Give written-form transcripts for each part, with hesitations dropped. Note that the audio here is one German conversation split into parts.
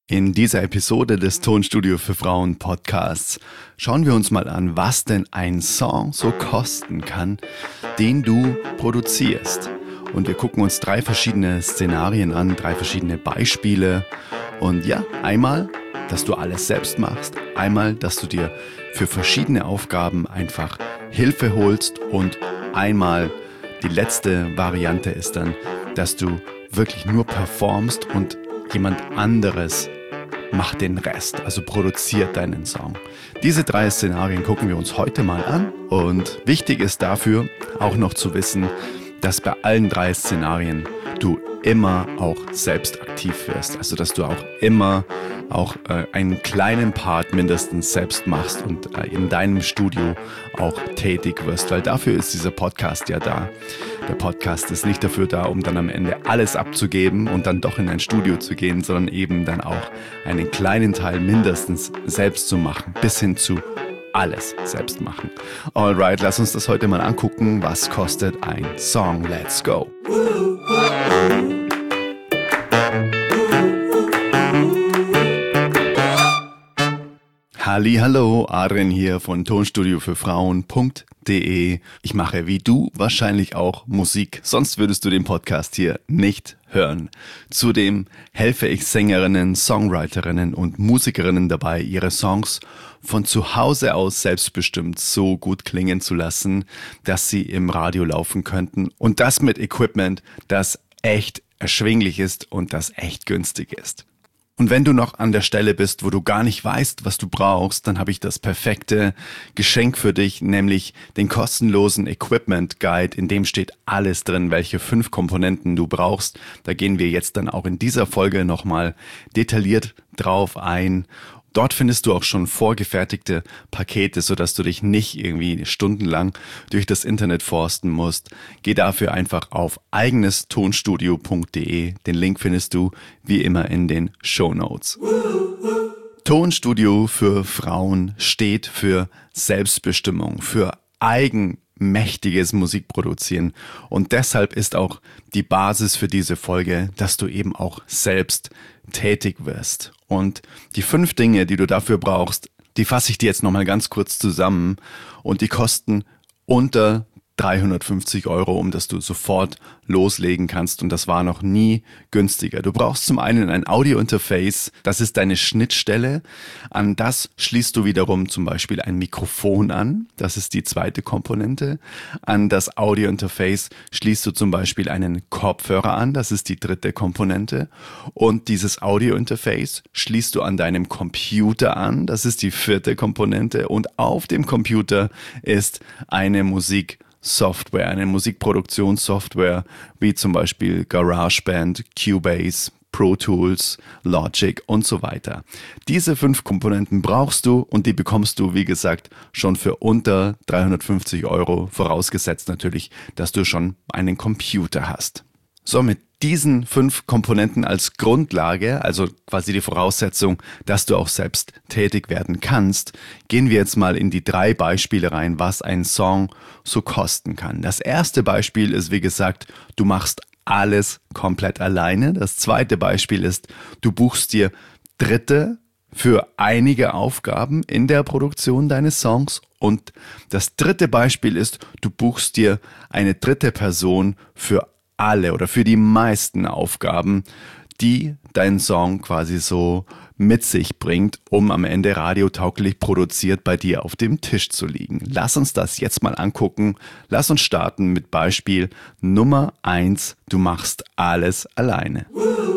In dieser Episode des Tonstudio für Frauen Podcasts schauen wir uns mal an, was denn ein Song so kosten kann, den du produzierst. Und wir gucken uns 3 verschiedene Szenarien an, 3 verschiedene Beispiele. Und ja, einmal, dass du alles selbst machst, einmal, dass du dir für verschiedene Aufgaben einfach Hilfe holst und einmal die letzte Variante ist dann, dass du wirklich nur performst und jemand anderes macht den Rest, also produziert deinen Song. Diese 3 Szenarien gucken wir uns heute mal an und wichtig ist dafür auch noch zu wissen, dass bei allen 3 Szenarien du immer auch selbst aktiv wirst, also dass du auch immer einen kleinen Part mindestens selbst machst und in deinem Studio auch tätig wirst, weil dafür ist dieser Podcast ja da. Der Podcast ist nicht dafür da, um dann am Ende alles abzugeben und dann doch in ein Studio zu gehen, sondern eben dann auch einen kleinen Teil mindestens selbst zu machen, bis hin zu alles selbst machen. Alright, lass uns das heute mal angucken. Was kostet ein Song? Let's go! Hallihallo, Adrian hier von Tonstudio für Frauen.de. Ich mache wie du wahrscheinlich auch Musik, sonst würdest du den Podcast hier nicht hören. Zudem helfe ich Sängerinnen, Songwriterinnen und Musikerinnen dabei, ihre Songs von zu Hause aus selbstbestimmt so gut klingen zu lassen, dass sie im Radio laufen könnten. Und das mit Equipment, das echt erschwinglich ist und das echt günstig ist. Und wenn du noch an der Stelle bist, wo du gar nicht weißt, was du brauchst, dann habe ich das perfekte Geschenk für dich, nämlich den kostenlosen Equipment Guide, in dem steht alles drin, welche 5 Komponenten du brauchst. Da gehen wir jetzt dann auch in dieser Folge nochmal detailliert drauf ein. Dort findest du auch schon vorgefertigte Pakete, sodass du dich nicht irgendwie stundenlang durch das Internet forsten musst. Geh dafür einfach auf eigenestonstudio.de. Den Link findest du wie immer in den Shownotes. Tonstudio für Frauen steht für Selbstbestimmung, für eigenmächtiges Musikproduzieren. Und deshalb ist auch die Basis für diese Folge, dass du eben auch selbst tätig wirst. Und die 5 Dinge, die du dafür brauchst, die fasse ich dir jetzt nochmal ganz kurz zusammen und die kosten unter 350 €, um dass du sofort loslegen kannst und das war noch nie günstiger. Du brauchst zum einen ein Audio-Interface, das ist deine Schnittstelle. An das schließt du wiederum zum Beispiel ein Mikrofon an, das ist die 2. Komponente. An das Audio-Interface schließt du zum Beispiel einen Kopfhörer an, das ist die 3. Komponente. Und dieses Audio-Interface schließt du an deinem Computer an, das ist die 4. Komponente. Und auf dem Computer ist eine Musiksoftware, eine Musikproduktionssoftware, wie zum Beispiel GarageBand, Cubase, Pro Tools, Logic und so weiter. Diese 5 Komponenten brauchst du und die bekommst du, wie gesagt, schon für unter 350 €, vorausgesetzt natürlich, dass du schon einen Computer hast. So, mit diesen 5 Komponenten als Grundlage, also quasi die Voraussetzung, dass du auch selbst tätig werden kannst, gehen wir jetzt mal in die 3 Beispiele rein, was ein Song so kosten kann. Das erste Beispiel ist, wie gesagt, du machst alles komplett alleine. Das zweite Beispiel ist, du buchst dir Dritte für einige Aufgaben in der Produktion deines Songs. Und das dritte Beispiel ist, du buchst dir eine dritte Person für alle oder für die meisten Aufgaben, die dein Song quasi so mit sich bringt, um am Ende radiotauglich produziert bei dir auf dem Tisch zu liegen. Lass uns das jetzt mal angucken. Lass uns starten mit Beispiel Nummer 1. Du machst alles alleine.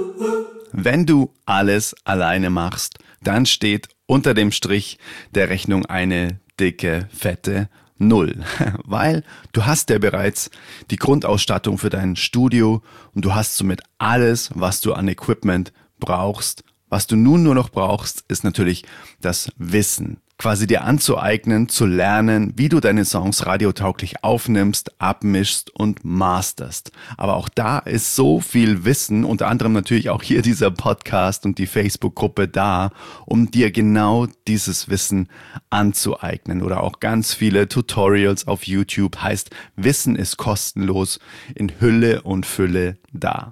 Wenn du alles alleine machst, dann steht unter dem Strich der Rechnung eine dicke, fette 0, weil du hast ja bereits die Grundausstattung für dein Studio und du hast somit alles, was du an Equipment brauchst. Was du nun nur noch brauchst, ist natürlich das Wissen. Quasi dir anzueignen, zu lernen, wie du deine Songs radiotauglich aufnimmst, abmischst und masterst. Aber auch da ist so viel Wissen, unter anderem natürlich auch hier dieser Podcast und die Facebook-Gruppe da, um dir genau dieses Wissen anzueignen. Oder auch ganz viele Tutorials auf YouTube, heißt Wissen ist kostenlos in Hülle und Fülle da.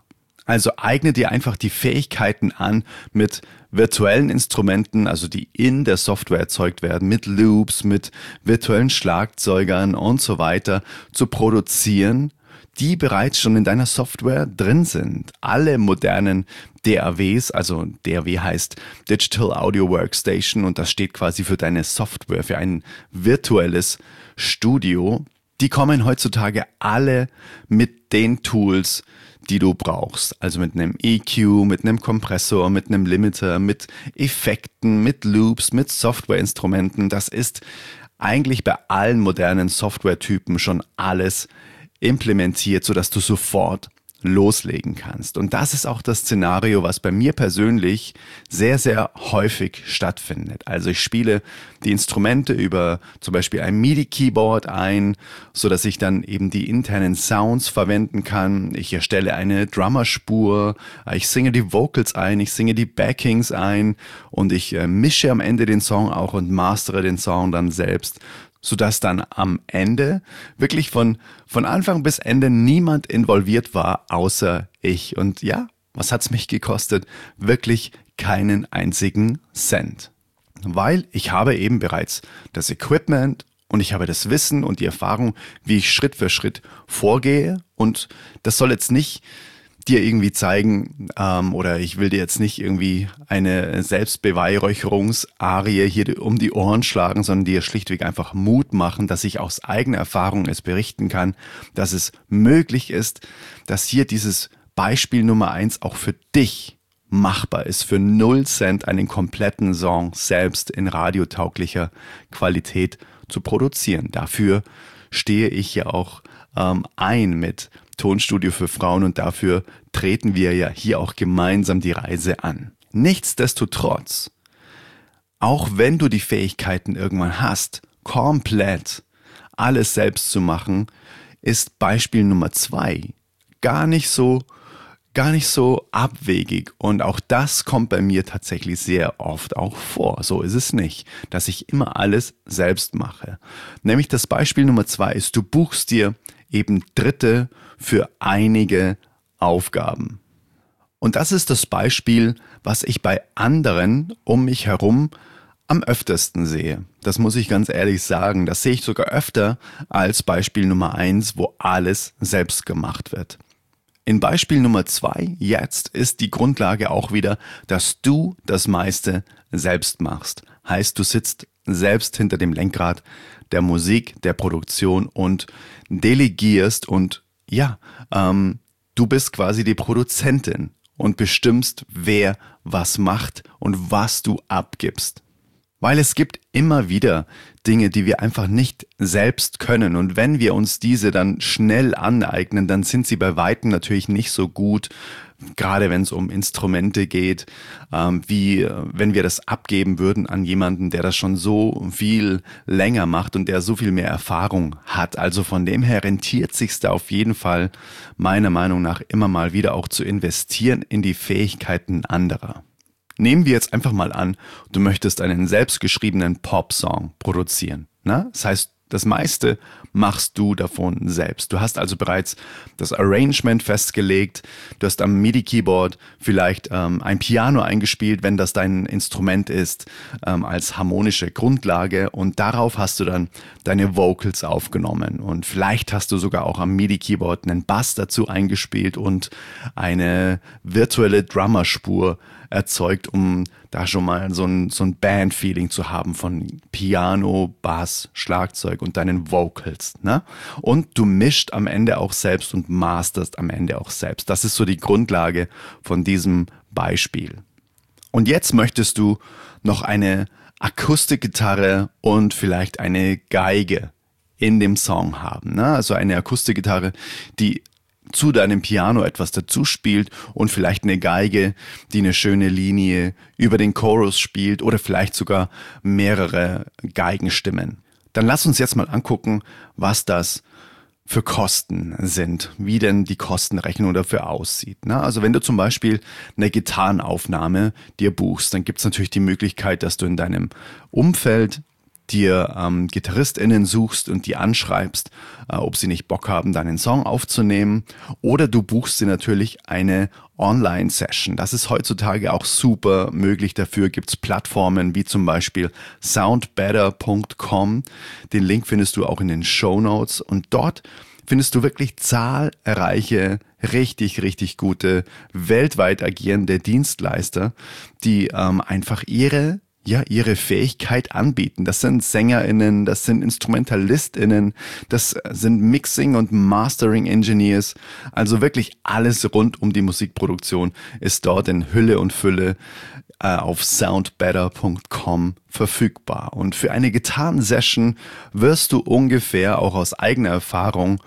Also eigne dir einfach die Fähigkeiten an, mit virtuellen Instrumenten, also die in der Software erzeugt werden, mit Loops, mit virtuellen Schlagzeugern und so weiter, zu produzieren, die bereits schon in deiner Software drin sind. Alle modernen DAWs, also DAW heißt Digital Audio Workstation und das steht quasi für deine Software, für ein virtuelles Studio. Die kommen heutzutage alle mit den Tools, die du brauchst. Also mit einem EQ, mit einem Kompressor, mit einem Limiter, mit Effekten, mit Loops, mit Softwareinstrumenten. Das ist eigentlich bei allen modernen Softwaretypen schon alles implementiert, sodass du sofort loslegen kannst. Und das ist auch das Szenario, was bei mir persönlich sehr, sehr häufig stattfindet. Also ich spiele die Instrumente über zum Beispiel ein MIDI-Keyboard ein, sodass ich dann eben die internen Sounds verwenden kann. Ich erstelle eine Drummerspur, ich singe die Vocals ein, ich singe die Backings ein und ich mische am Ende den Song auch und mastere den Song dann selbst, sodass dann am Ende wirklich von Anfang bis Ende niemand involviert war, außer ich. Und ja, was hat's mich gekostet? Wirklich keinen einzigen Cent. Weil ich habe eben bereits das Equipment und ich habe das Wissen und die Erfahrung, wie ich Schritt für Schritt vorgehe. Und das soll jetzt nicht dir irgendwie zeigen, oder ich will dir jetzt nicht irgendwie eine Selbstbeweihräucherungsarie hier um die Ohren schlagen, sondern dir schlichtweg einfach Mut machen, dass ich aus eigener Erfahrung es berichten kann, dass es möglich ist, dass hier dieses Beispiel Nummer 1 auch für dich machbar ist, für 0 Cent einen kompletten Song selbst in radiotauglicher Qualität zu produzieren. Dafür stehe ich ja auch ein mit Tonstudio für Frauen und dafür treten wir ja hier auch gemeinsam die Reise an. Nichtsdestotrotz, auch wenn du die Fähigkeiten irgendwann hast, komplett alles selbst zu machen, ist Beispiel Nummer 2 gar nicht so abwegig und auch das kommt bei mir tatsächlich sehr oft auch vor. So ist es nicht, dass ich immer alles selbst mache. Nämlich das Beispiel Nummer 2 ist, du buchst dir eben Dritte für einige Aufgaben. Und das ist das Beispiel, was ich bei anderen um mich herum am öftesten sehe. Das muss ich ganz ehrlich sagen. Das sehe ich sogar öfter als Beispiel Nummer 1, wo alles selbst gemacht wird. In Beispiel Nummer 2 jetzt ist die Grundlage auch wieder, dass du das meiste selbst machst. Heißt, du sitzt selbst hinter dem Lenkrad der Musik, der Produktion und delegierst und ja, du bist quasi die Produzentin und bestimmst, wer was macht und was du abgibst. Weil es gibt immer wieder Dinge, die wir einfach nicht selbst können. Und wenn wir uns diese dann schnell aneignen, dann sind sie bei Weitem natürlich nicht so gut, gerade wenn es um Instrumente geht, wie wenn wir das abgeben würden an jemanden, der das schon so viel länger macht und der so viel mehr Erfahrung hat. Also von dem her rentiert sich's da auf jeden Fall meiner Meinung nach immer mal wieder auch zu investieren in die Fähigkeiten anderer. Nehmen wir jetzt einfach mal an, du möchtest einen selbstgeschriebenen Pop-Song produzieren. Das heißt, das meiste machst du davon selbst. Du hast also bereits das Arrangement festgelegt, du hast am MIDI-Keyboard vielleicht ein Piano eingespielt, wenn das dein Instrument ist, als harmonische Grundlage und darauf hast du dann deine Vocals aufgenommen und vielleicht hast du sogar auch am MIDI-Keyboard einen Bass dazu eingespielt und eine virtuelle Drummerspur erzeugt, um da schon mal so ein Band-Feeling zu haben von Piano, Bass, Schlagzeug und deinen Vocals. Ne? Und du mischt am Ende auch selbst und masterst am Ende auch selbst. Das ist so die Grundlage von diesem Beispiel. Und jetzt möchtest du noch eine Akustikgitarre und vielleicht eine Geige in dem Song haben. Ne? Also eine Akustikgitarre, die zu deinem Piano etwas dazu spielt und vielleicht eine Geige, die eine schöne Linie über den Chorus spielt oder vielleicht sogar mehrere Geigenstimmen. Dann lass uns jetzt mal angucken, was das für Kosten sind, wie denn die Kostenrechnung dafür aussieht. Also wenn du zum Beispiel eine Gitarrenaufnahme dir buchst, dann gibt es natürlich die Möglichkeit, dass du in deinem Umfeld dir GitarristInnen suchst und die anschreibst, ob sie nicht Bock haben, deinen Song aufzunehmen. Oder du buchst dir natürlich eine Online-Session. Das ist heutzutage auch super möglich. Dafür gibt's Plattformen wie zum Beispiel soundbetter.com. Den Link findest du auch in den Shownotes. Und dort findest du wirklich zahlreiche, richtig gute, weltweit agierende Dienstleister, die einfach ihre Fähigkeit anbieten. Das sind SängerInnen, das sind InstrumentalistInnen, das sind Mixing- und Mastering-Engineers. Also wirklich alles rund um die Musikproduktion ist dort in Hülle und Fülle auf soundbetter.com verfügbar. Und für eine Gitarrensession wirst du ungefähr, auch aus eigener Erfahrung,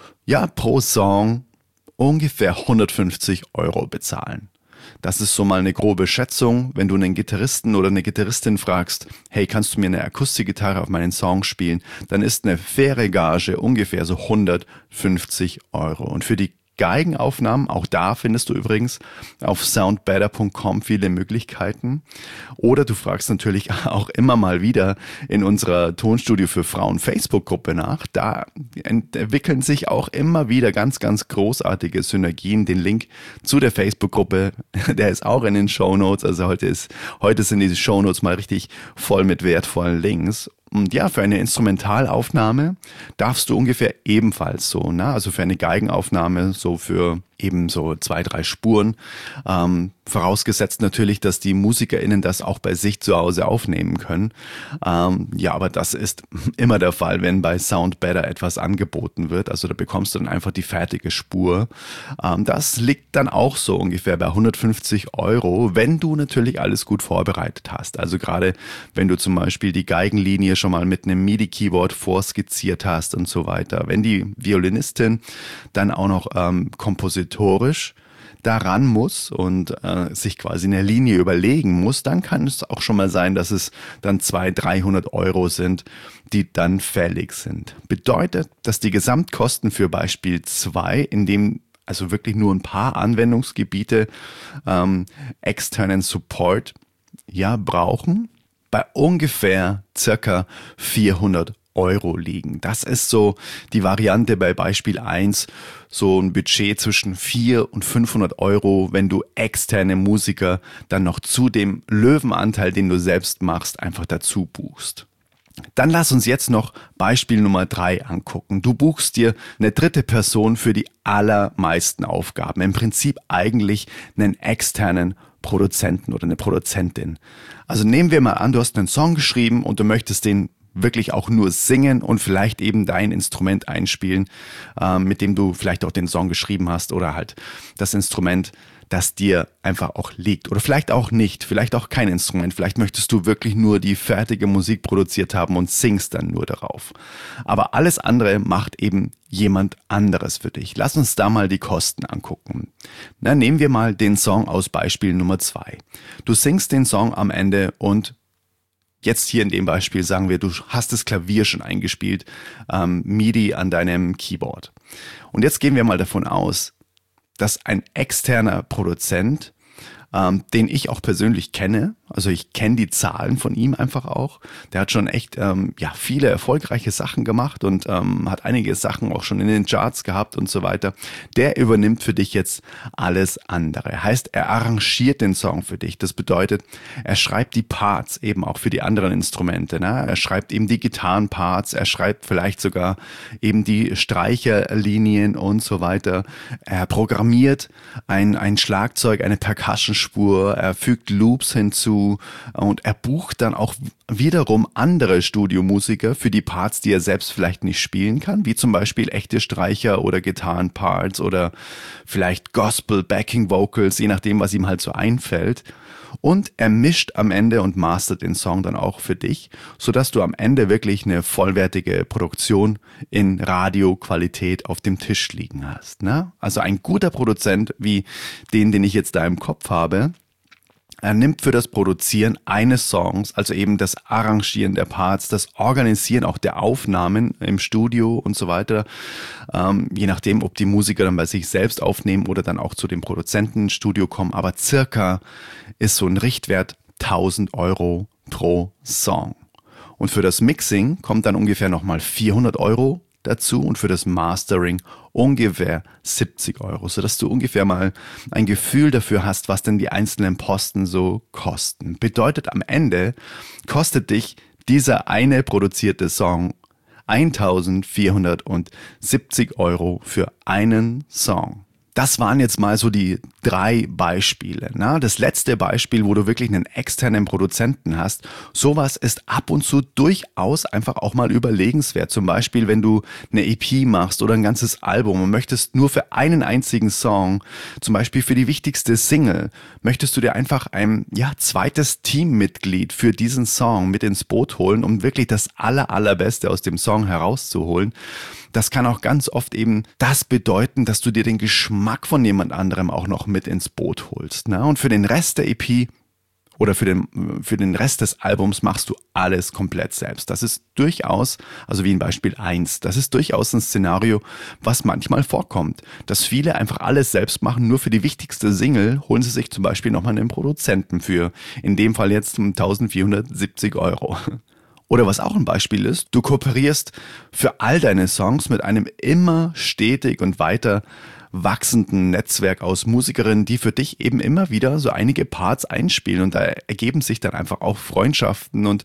pro Song ungefähr 150 € bezahlen. Das ist so mal eine grobe Schätzung. Wenn du einen Gitarristen oder eine Gitarristin fragst, hey, kannst du mir eine Akustikgitarre auf meinen Song spielen, dann ist eine faire Gage ungefähr so 150 €. Und für die Geigenaufnahmen, auch da findest du übrigens auf soundbetter.com viele Möglichkeiten. Oder du fragst natürlich auch immer mal wieder in unserer Tonstudio für Frauen Facebook-Gruppe nach. Da entwickeln sich auch immer wieder ganz großartige Synergien. Den Link zu der Facebook-Gruppe, der ist auch in den Shownotes. Also heute sind diese Shownotes mal richtig voll mit wertvollen Links. Und ja, für eine Instrumentalaufnahme darfst du ungefähr ebenfalls so, also für eine Geigenaufnahme so für eben so 2, 3 Spuren, vorausgesetzt natürlich, dass die MusikerInnen das auch bei sich zu Hause aufnehmen können. Aber das ist immer der Fall, wenn bei Soundbetter etwas angeboten wird. Also da bekommst du dann einfach die fertige Spur. Das liegt dann auch so ungefähr bei 150 €, wenn du natürlich alles gut vorbereitet hast. Also gerade wenn du zum Beispiel die Geigenlinie schon mal mit einem MIDI-Keyboard vorskizziert hast und so weiter. Wenn die Violinistin dann auch noch kompositorisch daran muss und sich quasi eine Linie überlegen muss, dann kann es auch schon mal sein, dass es dann 200, 300 € sind, die dann fällig sind. Bedeutet, dass die Gesamtkosten für Beispiel 2, in dem also wirklich nur ein paar Anwendungsgebiete externen Support brauchen, bei ungefähr circa 400 € liegen. Das ist so die Variante bei Beispiel 1, so ein Budget zwischen 400 und 500 €, wenn du externe Musiker dann noch zu dem Löwenanteil, den du selbst machst, einfach dazu buchst. Dann lass uns jetzt noch Beispiel Nummer 3 angucken. Du buchst dir eine dritte Person für die allermeisten Aufgaben. Im Prinzip eigentlich einen externen Produzenten oder eine Produzentin. Also nehmen wir mal an, du hast einen Song geschrieben und du möchtest den wirklich auch nur singen und vielleicht eben dein Instrument einspielen, mit dem du vielleicht auch den Song geschrieben hast oder halt das Instrument, das dir einfach auch liegt. Oder vielleicht auch nicht, vielleicht auch kein Instrument. Vielleicht möchtest du wirklich nur die fertige Musik produziert haben und singst dann nur darauf. Aber alles andere macht eben jemand anderes für dich. Lass uns da mal die Kosten angucken. Nehmen wir mal den Song aus Beispiel Nummer 2. Du singst den Song am Ende und jetzt hier in dem Beispiel sagen wir, du hast das Klavier schon eingespielt, MIDI an deinem Keyboard. Und jetzt gehen wir mal davon aus, dass ein externer Produzent, den ich auch persönlich kenne, also ich kenne die Zahlen von ihm einfach auch, der hat schon echt viele erfolgreiche Sachen gemacht und hat einige Sachen auch schon in den Charts gehabt und so weiter. Der übernimmt für dich jetzt alles andere. Heißt, er arrangiert den Song für dich. Das bedeutet, er schreibt die Parts eben auch für die anderen Instrumente. Ne? Er schreibt eben die Gitarrenparts, er schreibt vielleicht sogar eben die Streicherlinien und so weiter. Er programmiert ein Schlagzeug, eine Percussion-Spur, er fügt Loops hinzu und er bucht dann auch wiederum andere Studiomusiker für die Parts, die er selbst vielleicht nicht spielen kann, wie zum Beispiel echte Streicher oder Gitarrenparts oder vielleicht Gospel, Backing Vocals, je nachdem, was ihm halt so einfällt. Und er mischt am Ende und mastert den Song dann auch für dich, sodass du am Ende wirklich eine vollwertige Produktion in Radioqualität auf dem Tisch liegen hast. Ne? Also ein guter Produzent wie den ich jetzt da im Kopf habe, er nimmt für das Produzieren eines Songs, also eben das Arrangieren der Parts, das Organisieren auch der Aufnahmen im Studio und so weiter, je nachdem, ob die Musiker dann bei sich selbst aufnehmen oder dann auch zu dem Produzenten ins Studio kommen, aber circa ist so ein Richtwert 1000 € pro Song. Und für das Mixing kommt dann ungefähr nochmal 400 Euro dazu und für das Mastering ungefähr 70 Euro, sodass du ungefähr mal ein Gefühl dafür hast, was denn die einzelnen Posten so kosten. Bedeutet, am Ende kostet dich dieser eine produzierte Song 1.470 Euro für einen Song. Das waren jetzt mal so die 3 Beispiele. Na? Das letzte Beispiel, wo du wirklich einen externen Produzenten hast, sowas ist ab und zu durchaus einfach auch mal überlegenswert. Zum Beispiel, wenn du eine EP machst oder ein ganzes Album und möchtest nur für einen einzigen Song, zum Beispiel für die wichtigste Single, möchtest du dir einfach ein zweites Teammitglied für diesen Song mit ins Boot holen, um wirklich das Allerbeste aus dem Song herauszuholen. Das kann auch ganz oft eben das bedeuten, dass du dir den Geschmack von jemand anderem auch noch mit ins Boot holst. Ne? Und für den Rest der EP oder für den Rest des Albums machst du alles komplett selbst. Das ist durchaus, also wie in Beispiel 1, das ist durchaus ein Szenario, was manchmal vorkommt. Dass viele einfach alles selbst machen, nur für die wichtigste Single holen sie sich zum Beispiel nochmal einen Produzenten für, in dem Fall jetzt 1.470 Euro. Oder was auch ein Beispiel ist, du kooperierst für all deine Songs mit einem immer stetig und weiter wachsenden Netzwerk aus Musikerinnen, die für dich eben immer wieder so einige Parts einspielen und da ergeben sich dann einfach auch Freundschaften und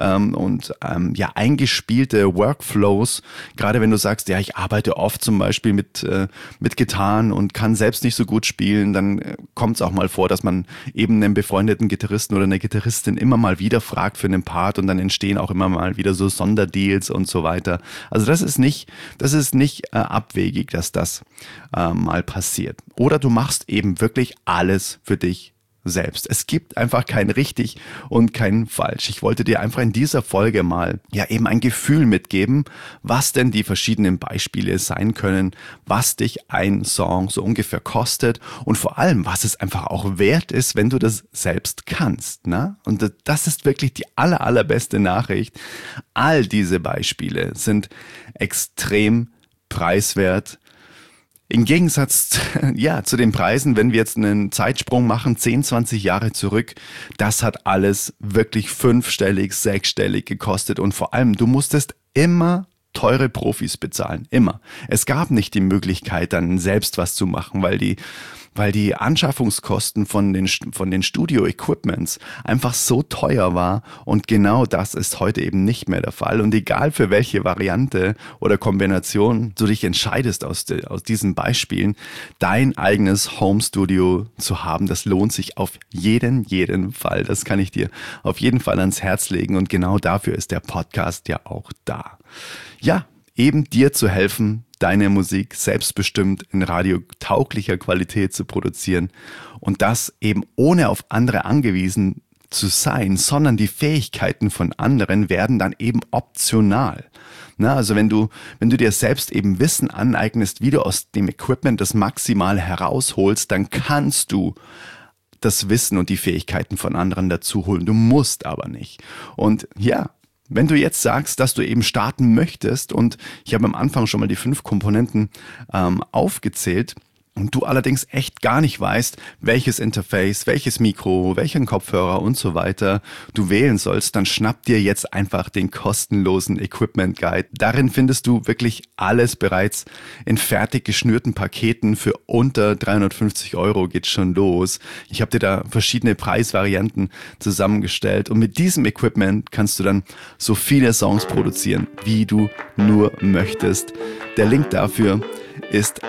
eingespielte Workflows. Gerade wenn du sagst, ja, ich arbeite oft zum Beispiel mit Gitarren und kann selbst nicht so gut spielen, dann kommt es auch mal vor, dass man eben einen befreundeten Gitarristen oder eine Gitarristin immer mal wieder fragt für einen Part und dann entstehen auch immer mal wieder so Sonderdeals und so weiter. Also das ist nicht abwegig, dass das mal passiert. Oder du machst eben wirklich alles für dich selbst. Es gibt einfach kein richtig und kein falsch. Ich wollte dir einfach in dieser Folge mal eben ein Gefühl mitgeben, was denn die verschiedenen Beispiele sein können, was dich ein Song so ungefähr kostet und vor allem, was es einfach auch wert ist, wenn du das selbst kannst. Ne? Und das ist wirklich die allerbeste Nachricht. All diese Beispiele sind extrem preiswert. Im Gegensatz zu den Preisen, wenn wir jetzt einen Zeitsprung machen, 10, 20 Jahre zurück, das hat alles wirklich 5-stellig, 6-stellig gekostet und vor allem, du musstest immer teure Profis bezahlen, immer. Es gab nicht die Möglichkeit, dann selbst was zu machen, weil die Anschaffungskosten von den Studio-Equipments einfach so teuer war und genau das ist heute eben nicht mehr der Fall. Und egal für welche Variante oder Kombination du dich entscheidest aus diesen Beispielen, dein eigenes Home-Studio zu haben, das lohnt sich auf jeden Fall. Das kann ich dir auf jeden Fall ans Herz legen und genau dafür ist der Podcast ja auch da. Ja, eben dir zu helfen, deine Musik selbstbestimmt in radiotauglicher Qualität zu produzieren und das eben ohne auf andere angewiesen zu sein, sondern die Fähigkeiten von anderen werden dann eben optional. Na, also wenn du dir selbst eben Wissen aneignest, wie du aus dem Equipment das Maximale herausholst, dann kannst du das Wissen und die Fähigkeiten von anderen dazu holen. Du musst aber nicht. Und ja, wenn du jetzt sagst, dass du eben starten möchtest und ich habe am Anfang schon mal die 5 Komponenten aufgezählt und du allerdings echt gar nicht weißt, welches Interface, welches Mikro, welchen Kopfhörer und so weiter du wählen sollst, dann schnapp dir jetzt einfach den kostenlosen Equipment Guide. Darin findest du wirklich alles bereits in fertig geschnürten Paketen für unter 350 Euro geht's schon los. Ich habe dir da verschiedene Preisvarianten zusammengestellt und mit diesem Equipment kannst du dann so viele Songs produzieren, wie du nur möchtest. Der Link dafür ist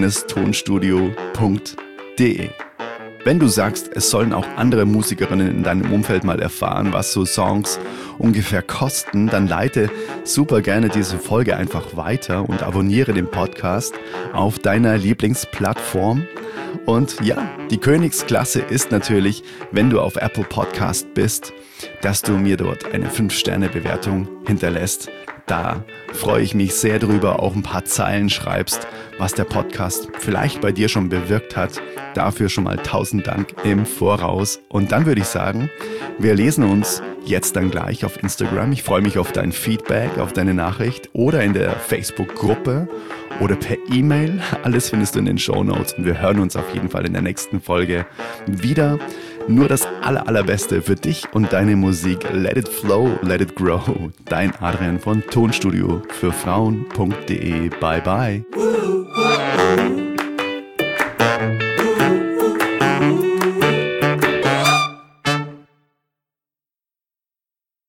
eigenestonstudio.de. Wenn du sagst, es sollen auch andere Musikerinnen in deinem Umfeld mal erfahren, was so Songs ungefähr kosten, dann leite super gerne diese Folge einfach weiter und abonniere den Podcast auf deiner Lieblingsplattform. Und ja, die Königsklasse ist natürlich, wenn du auf Apple Podcast bist, dass du mir dort eine 5-Sterne-Bewertung hinterlässt. Da freue ich mich sehr drüber, auch ein paar Zeilen schreibst, was der Podcast vielleicht bei dir schon bewirkt hat. Dafür schon mal 1000 Dank im Voraus. Und dann würde ich sagen, wir lesen uns jetzt dann gleich auf Instagram. Ich freue mich auf dein Feedback, auf deine Nachricht oder in der Facebook-Gruppe oder per E-Mail. Alles findest du in den Shownotes und wir hören uns auf jeden Fall in der nächsten Folge wieder. Nur das Allerbeste für dich und deine Musik. Let it flow, let it grow. Dein Adrian von Tonstudio für Frauen.de. Bye bye.